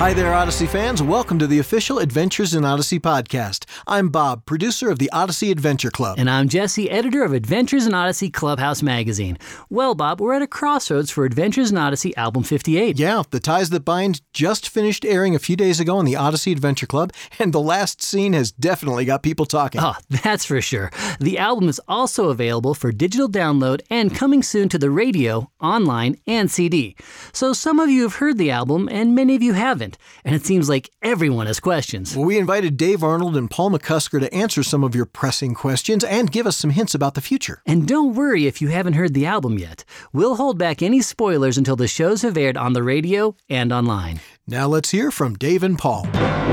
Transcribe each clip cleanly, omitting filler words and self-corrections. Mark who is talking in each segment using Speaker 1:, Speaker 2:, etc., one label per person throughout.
Speaker 1: Hi there, Odyssey fans. Welcome to the official Adventures in Odyssey podcast. I'm Bob, producer of the Odyssey Adventure Club.
Speaker 2: And I'm Jesse, editor of Adventures in Odyssey Clubhouse magazine. Well, Bob, we're at a crossroads for Adventures in Odyssey album 58.
Speaker 1: Yeah, The Ties That Bind just finished airing a few days ago on the Odyssey Adventure Club, and the last scene has definitely got people talking.
Speaker 2: Oh, that's for sure. The album is also available for digital download and coming soon to the radio, online, and CD. So some of you have heard the album, and many of you haven't. And it seems like everyone has questions.
Speaker 1: Well, we invited Dave Arnold and Paul McCusker to answer some of your pressing questions and give us some hints about the future.
Speaker 2: And don't worry if you haven't heard the album yet. We'll hold back any spoilers until the shows have aired on the radio and online.
Speaker 1: Now let's hear from Dave and Paul.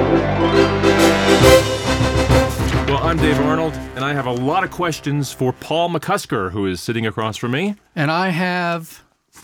Speaker 3: Well, I'm Dave Arnold, and I have a lot of questions for Paul McCusker, who is sitting across from me.
Speaker 4: And I have,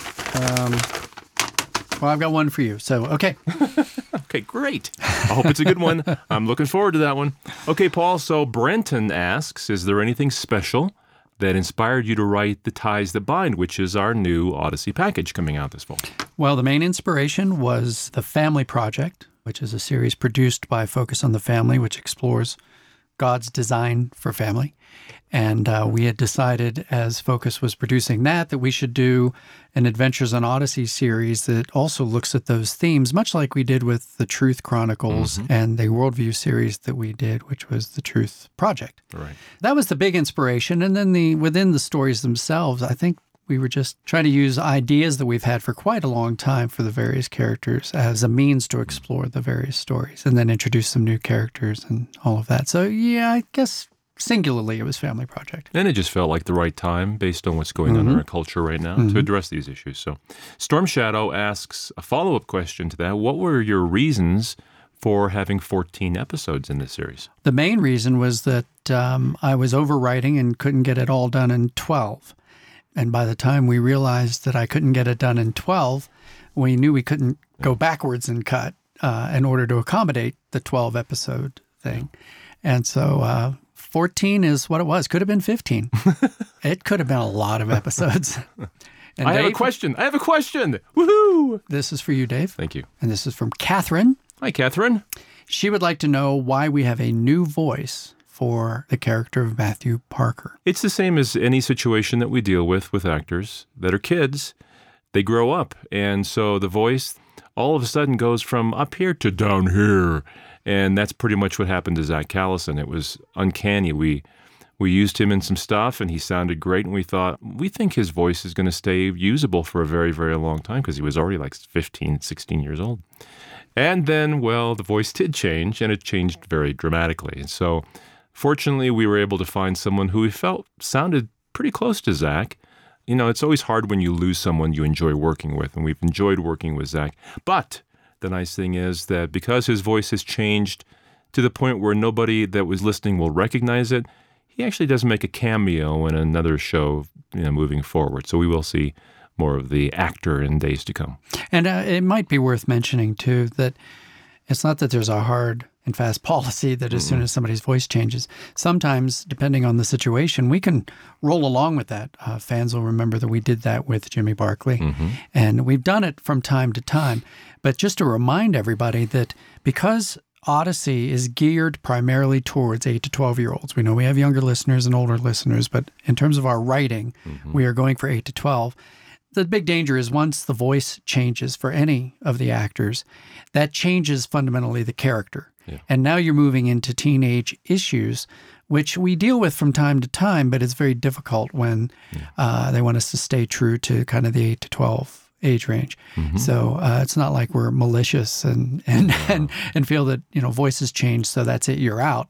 Speaker 4: I've got one for you, so okay.
Speaker 3: Okay, great. I hope it's a good one. I'm looking forward to that one. Okay, Paul, so Brenton asks, is there anything special that inspired you to write The Ties That Bind, which is our new Odyssey package coming out this fall?
Speaker 4: Well, the main inspiration was The Family Project, which is a series produced by Focus on the Family, which explores God's design for family. And we had decided, as Focus was producing that we should do an Adventures on Odyssey series that also looks at those themes, much like we did with the Truth Chronicles and the Worldview series that we did, which was the Truth Project.
Speaker 3: Right.
Speaker 4: That was the big inspiration. And then within the stories themselves, I think we were just trying to use ideas that we've had for quite a long time for the various characters as a means to explore the various stories and then introduce some new characters and all of that. So, yeah, I guess singularly it was Family Project.
Speaker 3: And it just felt like the right time, based on what's going on in our culture right now, to address these issues. So Storm Shadow asks a follow-up question to that. What were your reasons for having 14 episodes in this series?
Speaker 4: The main reason was that I was overwriting and couldn't get it all done in 12. And by the time we realized that I couldn't get it done in 12, we knew we couldn't go backwards and cut in order to accommodate the 12-episode thing. And so 14 is what it was. Could have been 15. It could have been a lot of episodes. And
Speaker 3: I have a
Speaker 4: Dave,
Speaker 3: question. Woohoo!
Speaker 4: This is for you, Dave.
Speaker 3: Thank you.
Speaker 4: And this is from Catherine.
Speaker 3: Hi, Catherine.
Speaker 4: She would like to know why we have a new voice for the character of Matthew Parker.
Speaker 3: It's the same as any situation that we deal with actors that are kids. They grow up, and so the voice all of a sudden goes from up here to down here, and that's pretty much what happened to Zach Callison. It was uncanny. We used him in some stuff, and he sounded great, and we thought, we think his voice is going to stay usable for a very, very long time, because he was already like 15, 16 years old. And then, well, the voice did change, and it changed very dramatically. And so fortunately, we were able to find someone who we felt sounded pretty close to Zach. You know, it's always hard when you lose someone you enjoy working with, and we've enjoyed working with Zach. But the nice thing is that because his voice has changed to the point where nobody that was listening will recognize it, he actually does make a cameo in another show, moving forward. So we will see more of the actor in days to come.
Speaker 4: And it might be worth mentioning, too, that it's not that there's a hard and fast policy that as soon as somebody's voice changes, sometimes, depending on the situation, we can roll along with that. Fans will remember that we did that with Jimmy Barkley, and we've done it from time to time. But just to remind everybody that because Odyssey is geared primarily towards 8 to 12-year-olds, we know we have younger listeners and older listeners, but in terms of our writing, we are going for 8 to 12. The big danger is once the voice changes for any of the actors, that changes fundamentally the character. Yeah. And now you're moving into teenage issues, which we deal with from time to time, but it's very difficult when they want us to stay true to kind of the 8 to 12 age range. So it's not like we're malicious and feel that, voices change, so that's it, you're out.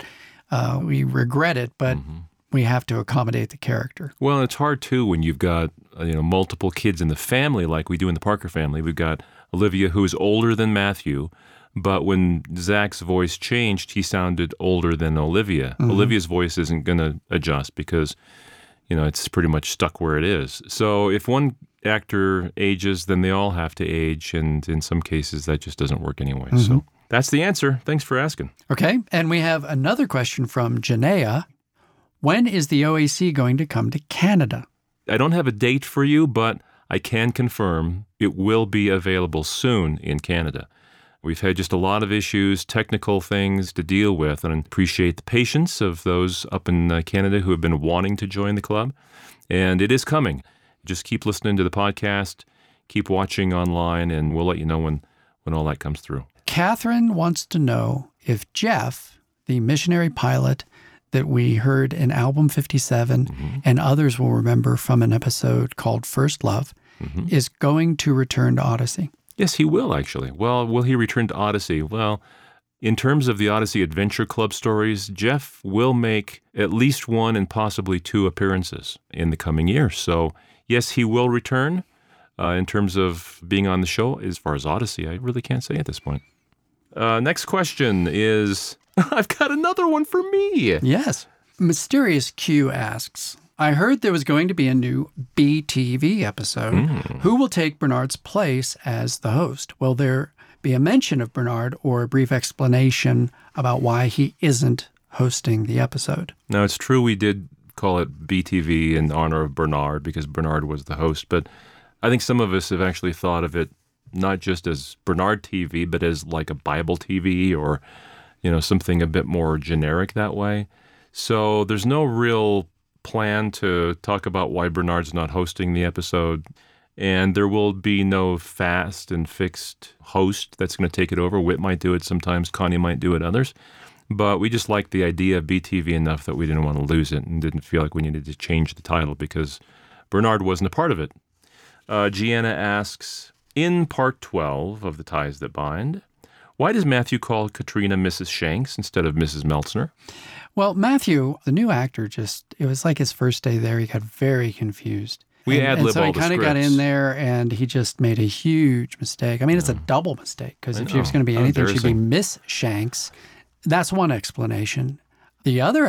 Speaker 4: We regret it, but we have to accommodate the character.
Speaker 3: Well, it's hard, too, when you've got multiple kids in the family like we do in the Parker family. We've got Olivia, who is older than Matthew, but when Zach's voice changed, he sounded older than Olivia. Olivia's voice isn't going to adjust because, it's pretty much stuck where it is. So if one actor ages, then they all have to age, and in some cases that just doesn't work anyway. So that's the answer. Thanks for asking.
Speaker 4: Okay, and we have another question from Janaea. When is the OAC going to come to Canada?
Speaker 3: I don't have a date for you, but I can confirm it will be available soon in Canada. We've had just a lot of issues, technical things to deal with, and I appreciate the patience of those up in Canada who have been wanting to join the club. And it is coming. Just keep listening to the podcast, keep watching online, and we'll let you know when all that comes through.
Speaker 4: Catherine wants to know if Jeff, the missionary pilot that we heard in Album 57, and others will remember from an episode called First Love, is going to return to Odyssey.
Speaker 3: Yes, he will, actually. Well, will he return to Odyssey? Well, in terms of the Odyssey Adventure Club stories, Jeff will make at least one and possibly two appearances in the coming year. So, yes, he will return. In terms of being on the show, as far as Odyssey, I really can't say at this point. Next question is, I've got another one for me.
Speaker 4: Yes. Mysterious Q asks, I heard there was going to be a new BTV episode. Who will take Bernard's place as the host? Will there be a mention of Bernard or a brief explanation about why he isn't hosting the episode?
Speaker 3: Now, it's true we did call it BTV in honor of Bernard because Bernard was the host, but I think some of us have actually thought of it not just as Bernard TV, but as like a Bible TV or, something a bit more generic that way. So there's no real plan to talk about why Bernard's not hosting the episode, and there will be no fast and fixed host that's going to take it over. Whit might do it sometimes, Connie might do it others, but we just liked the idea of BTV enough that we didn't want to lose it and didn't feel like we needed to change the title because Bernard wasn't a part of it. Gianna asks, in part 12 of The Ties That Bind, why does Matthew call Katrina Mrs. Shanks instead of Mrs. Meltzner?
Speaker 4: Well, Matthew, the new actor, it was like his first day there. He got very confused.
Speaker 3: We ad-lib all the
Speaker 4: so he kind of got
Speaker 3: scripts.
Speaker 4: in there and he just made a huge mistake. I mean, it's a double mistake because if she was going to be
Speaker 3: How
Speaker 4: anything, she'd be
Speaker 3: embarrassing.
Speaker 4: Miss Shanks. That's one explanation. The other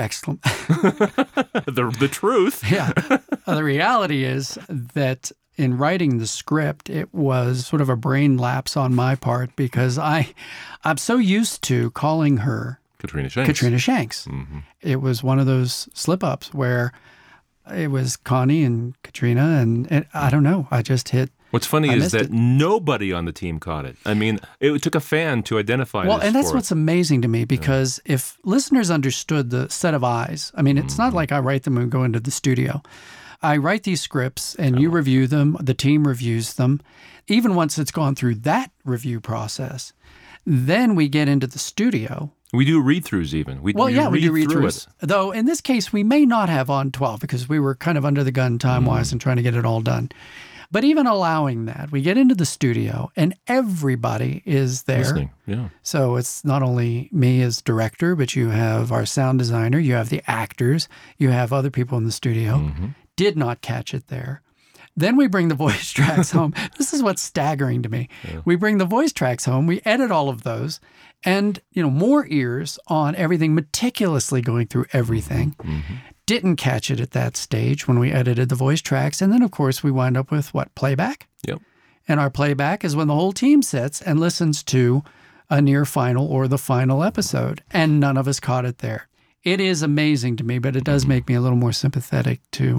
Speaker 3: The truth.
Speaker 4: the reality is that in writing the script, it was sort of a brain lapse on my part because I'm so used to calling her
Speaker 3: Katrina Shanks.
Speaker 4: Katrina Shanks. It was one of those slip-ups where it was Connie and Katrina, and I don't know. I just hit.
Speaker 3: What's funny
Speaker 4: I
Speaker 3: is
Speaker 4: missed
Speaker 3: that
Speaker 4: it.
Speaker 3: nobody on the team caught it. I mean, it took a fan to identify
Speaker 4: Well,
Speaker 3: this
Speaker 4: and that's
Speaker 3: for
Speaker 4: what's amazing to me because if listeners understood the set of eyes, I mean, it's not like I write them and go into the studio. I write these scripts and you review them, the team reviews them. Even once it's gone through that review process, then we get into the studio.
Speaker 3: We do read-throughs even. We
Speaker 4: We do
Speaker 3: read through
Speaker 4: read-throughs.
Speaker 3: it.
Speaker 4: Though in this case, we may not have on 12 because we were kind of under the gun time-wise and trying to get it all done. But even allowing that, we get into the studio and everybody is there.
Speaker 3: Listening, yeah.
Speaker 4: So it's not only me as director, but you have our sound designer, you have the actors, you have other people in the studio. Did not catch it there. Then we bring the voice tracks home. This is what's staggering to me. Yeah. We bring the voice tracks home, we edit all of those, and more ears on everything, meticulously going through everything. Didn't catch it at that stage when we edited the voice tracks. And then, of course, we wind up with what? Playback?
Speaker 3: Yep.
Speaker 4: And our playback is when the whole team sits and listens to a near final or the final episode. And none of us caught it there. It is amazing to me, but it does make me a little more sympathetic to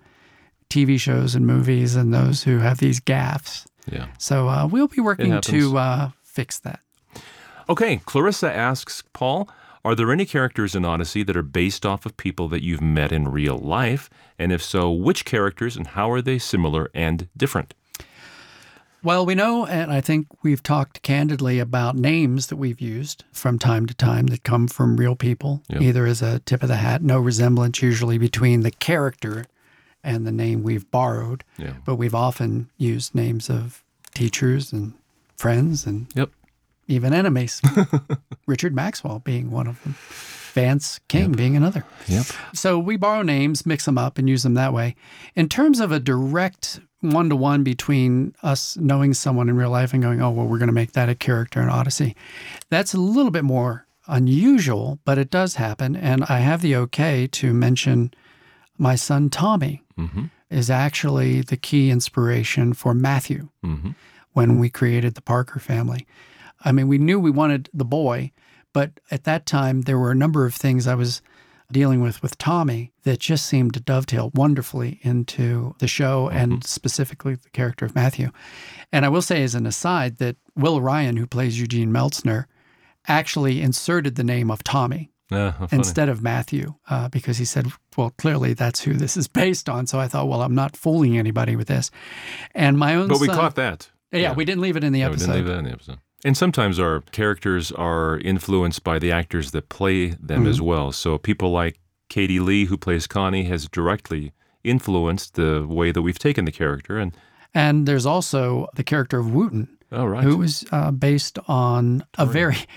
Speaker 4: TV shows and movies and those who have these gaffes.
Speaker 3: Yeah.
Speaker 4: So we'll be working to fix that.
Speaker 3: Okay, Clarissa asks, Paul, are there any characters in Odyssey that are based off of people that you've met in real life? And if so, which characters and how are they similar and different?
Speaker 4: Well, we know, and I think we've talked candidly about names that we've used from time to time that come from real people, either as a tip of the hat, no resemblance usually between the character and the name we've borrowed.
Speaker 3: Yeah.
Speaker 4: But we've often used names of teachers and friends and even enemies. Richard Maxwell being one of them. Vance King being another.
Speaker 3: Yep.
Speaker 4: So we borrow names, mix them up, and use them that way. In terms of a direct one-to-one between us knowing someone in real life and going, oh, well, we're going to make that a character in Odyssey, that's a little bit more unusual, but it does happen. And I have the okay to mention my son Tommy is actually the key inspiration for Matthew when we created the Parker family. I mean, we knew we wanted the boy, but at that time there were a number of things I was dealing with Tommy that just seemed to dovetail wonderfully into the show and specifically the character of Matthew. And I will say as an aside that Will Ryan, who plays Eugene Meltzner, actually inserted the name of Tommy instead of Matthew because he said, well, clearly that's who this is based on. So I thought, well, I'm not fooling anybody with this. And my own
Speaker 3: But we
Speaker 4: son,
Speaker 3: caught that.
Speaker 4: Yeah, we didn't leave it in the episode.
Speaker 3: We didn't leave that in the episode. And sometimes our characters are influenced by the actors that play them as well. So people like Katie Lee, who plays Connie, has directly influenced the way that we've taken the character.
Speaker 4: And there's also the character of Wooten, who was based on a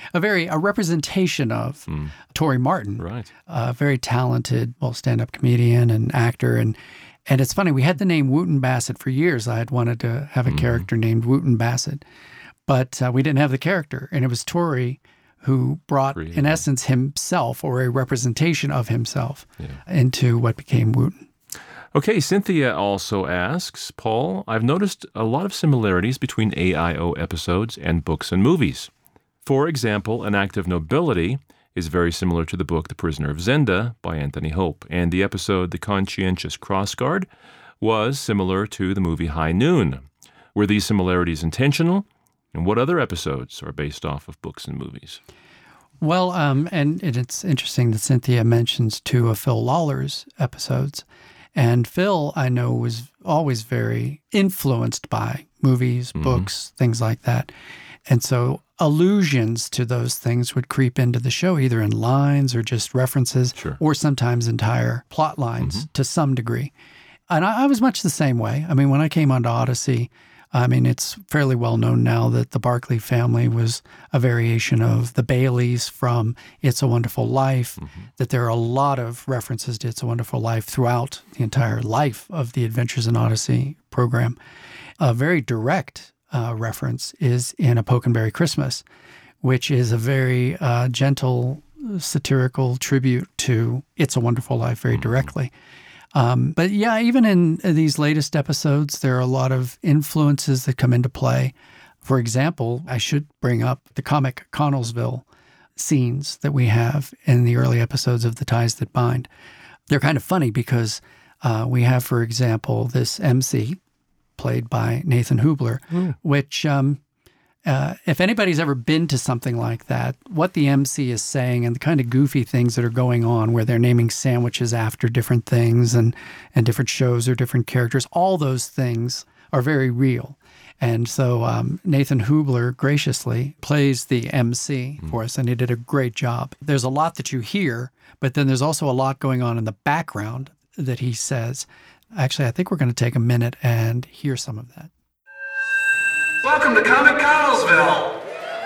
Speaker 4: representation of Torrey Martin, a very talented, stand-up comedian and actor. And it's funny, we had the name Wooten Bassett for years. I had wanted to have a character named Wooten Bassett, but we didn't have the character. And it was Torrey who brought, in essence, himself or a representation of himself into what became Wooten.
Speaker 3: Okay, Cynthia also asks, Paul, I've noticed a lot of similarities between AIO episodes and books and movies. For example, An Act of Nobility is very similar to the book The Prisoner of Zenda by Anthony Hope, and the episode The Conscientious Crossguard was similar to the movie High Noon. Were these similarities intentional? And what other episodes are based off of books and movies?
Speaker 4: Well, and it's interesting that Cynthia mentions two of Phil Lawler's episodes. And Phil, I know, was always very influenced by movies, books, things like that. And so allusions to those things would creep into the show, either in lines or just references, or sometimes entire plot lines to some degree. And I was much the same way. I mean, when I came onto Odyssey, it's fairly well known now that the Barclay family was a variation of the Baileys from It's a Wonderful Life, that there are a lot of references to It's a Wonderful Life throughout the entire life of the Adventures in Odyssey program. A very direct reference is in A Pokenberry Christmas, which is a very gentle, satirical tribute to It's a Wonderful Life very directly. But yeah, even in these latest episodes, there are a lot of influences that come into play. For example, I should bring up the comic Connellsville scenes that we have in the early episodes of The Ties That Bind. They're kind of funny because we have, for example, this MC played by Nathan Hubler, which if anybody's ever been to something like that, what the MC is saying and the kind of goofy things that are going on where they're naming sandwiches after different things and different shows or different characters, all those things are very real. And so Nathan Hubler graciously plays the MC for us, and he did a great job. There's a lot that you hear, but then there's also a lot going on in the background that he says. Actually, I think we're going to take a minute and hear some of that.
Speaker 5: Welcome to Comic Connellsville.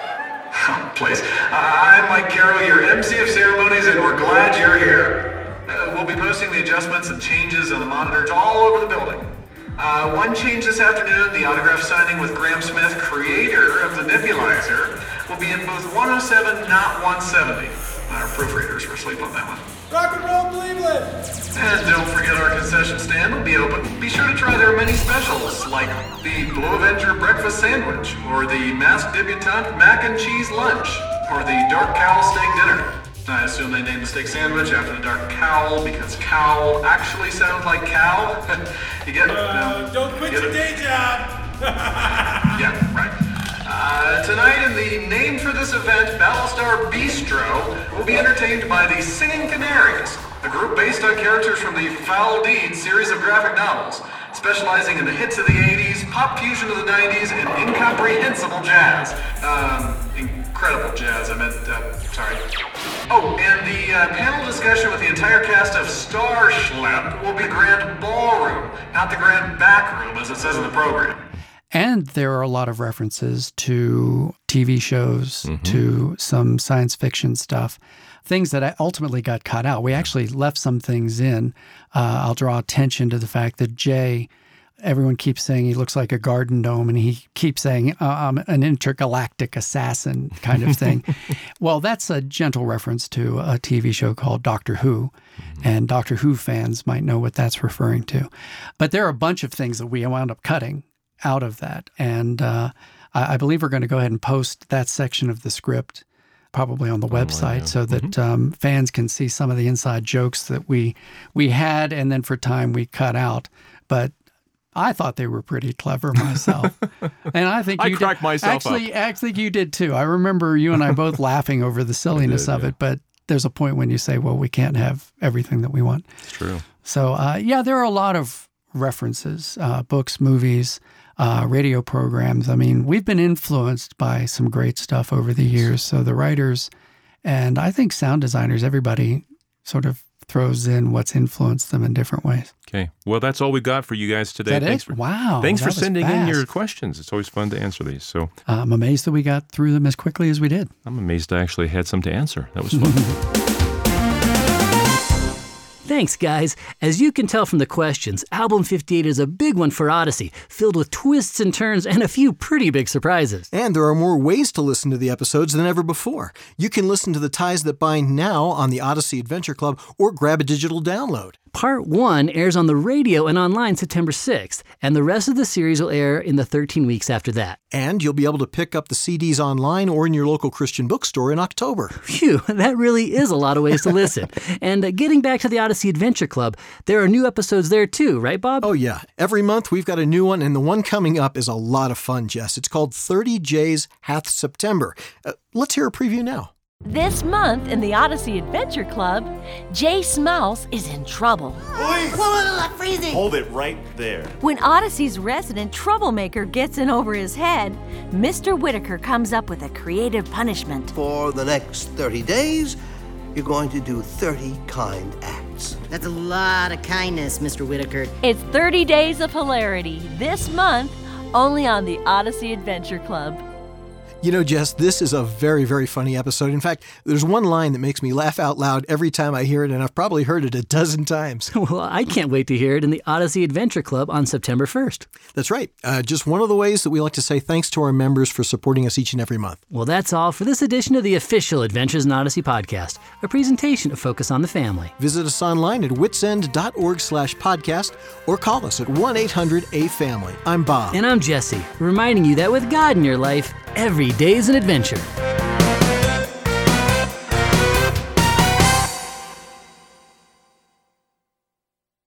Speaker 5: Oh, please. I'm Mike Carroll, your MC of ceremonies, and we're glad you're here. We'll be posting the adjustments and changes on the monitors all over the building. One change this afternoon, the autograph signing with Graham Smith, creator of the Nebulizer, will be in booth 107, not 170. Our proofreaders were asleep on that one.
Speaker 6: Rock and roll Cleveland!
Speaker 5: And don't forget our concession stand will be open. Be sure to try their many specials, like the Blue Avenger breakfast sandwich, or the Masked Debutante mac and cheese lunch, or the Dark Cowl steak dinner. I assume they named the steak sandwich after the dark cowl because cowl actually sounds like cow. You get it?
Speaker 6: Don't quit your day job!
Speaker 5: Yeah, right. Tonight in the name for this event, Battlestar Bistro will be entertained by the Singing Canaries, a group based on characters from the Foul Deeds series of graphic novels, specializing in the hits of the 80s, pop fusion of the 90s, and incomprehensible jazz. Incredible jazz, sorry. Oh, and the panel discussion with the entire cast of Star Schlep will be the Grand Ballroom, not the Grand Backroom, as it says in the program.
Speaker 4: And there are a lot of references to TV shows, to some science fiction stuff, things that ultimately got cut out. We actually left some things in. I'll draw attention to the fact that Jay, everyone keeps saying he looks like a garden gnome, and he keeps saying I'm an intergalactic assassin kind of thing. Well, that's a gentle reference to a TV show called Doctor Who, and Doctor Who fans might know what that's referring to. But there are a bunch of things that we wound up cutting out of that. And I believe we're going to go ahead and post that section of the script probably on the website so that fans can see some of the inside jokes that we had, and then for time we cut out. But I thought they were pretty clever myself. And I think you
Speaker 3: cracked myself up.
Speaker 4: I think you did too. I remember you and I both laughing over the silliness of it, but there's a point when you say, well, we can't have everything that we want.
Speaker 3: It's true.
Speaker 4: So, there are a lot of references, books, movies, radio programs. I mean, we've been influenced by some great stuff over the years. So the writers and I think sound designers, everybody sort of throws in what's influenced them in different ways.
Speaker 3: Okay. Well, that's all we got for you guys today.
Speaker 4: Is that it? Wow.
Speaker 3: Thanks for
Speaker 4: was
Speaker 3: sending in your
Speaker 4: fast.
Speaker 3: questions. It's always fun to answer these. So
Speaker 4: I'm amazed that we got through them as quickly as we did.
Speaker 3: I'm amazed I actually had some to answer. That was fun.
Speaker 2: Thanks, guys. As you can tell from the questions, Album 58 is a big one for Odyssey, filled with twists and turns and a few pretty big surprises.
Speaker 1: And there are more ways to listen to the episodes than ever before. You can listen to The Ties That Bind now on the Odyssey Adventure Club or grab a digital download.
Speaker 2: Part 1 airs on the radio and online September 6th, and the rest of the series will air in the 13 weeks after that.
Speaker 1: And you'll be able to pick up the CDs online or in your local Christian bookstore in October.
Speaker 2: Phew, that really is a lot of ways to listen. And getting back to the Odyssey Adventure Club, there are new episodes there too, right, Bob?
Speaker 1: Oh, yeah. Every month we've got a new one, and the one coming up is a lot of fun, Jess. It's called 30 Jays Hath September. Let's hear a preview now.
Speaker 7: This month in the Odyssey Adventure Club, Jay Smouse is in trouble.
Speaker 8: Please!
Speaker 9: I'm freezing!
Speaker 8: Hold it right there.
Speaker 7: When Odyssey's resident troublemaker gets in over his head, Mr. Whitaker comes up with a creative punishment.
Speaker 9: For the next 30 days, you're going to do 30 kind acts.
Speaker 10: That's a lot of kindness, Mr. Whitaker.
Speaker 7: It's 30 Days of Hilarity this month, only on the Odyssey Adventure Club.
Speaker 1: You know, Jess, this is a very, very funny episode. In fact, there's one line that makes me laugh out loud every time I hear it, and I've probably heard it a dozen times.
Speaker 2: Well, I can't wait to hear it in the Odyssey Adventure Club on September 1st.
Speaker 1: That's right. Just one of the ways that we like to say thanks to our members for supporting us each and every month.
Speaker 2: Well, that's all for this edition of the official Adventures in Odyssey podcast, a presentation of Focus on the Family.
Speaker 1: Visit us online at witsend.org/podcast or call us at 1-800-A-FAMILY. I'm Bob.
Speaker 2: And I'm Jesse, reminding you that with God in your life, every day is an adventure.